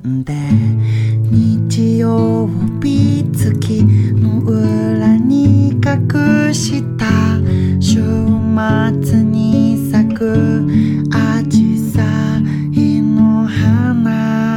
んで日曜日月の裏に隠した週末に咲くアジサイの花。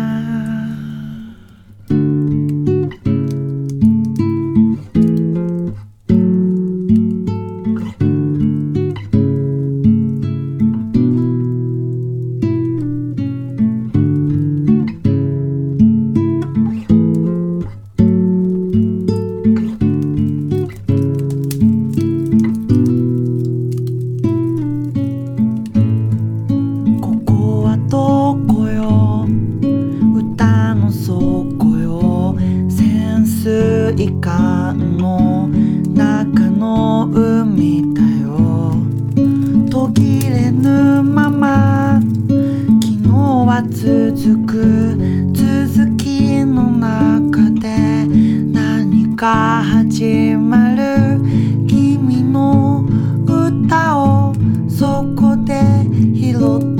水管の中の海だよ。途切れぬまま昨日は続く続きの中で何か始まる君の歌をそこで拾って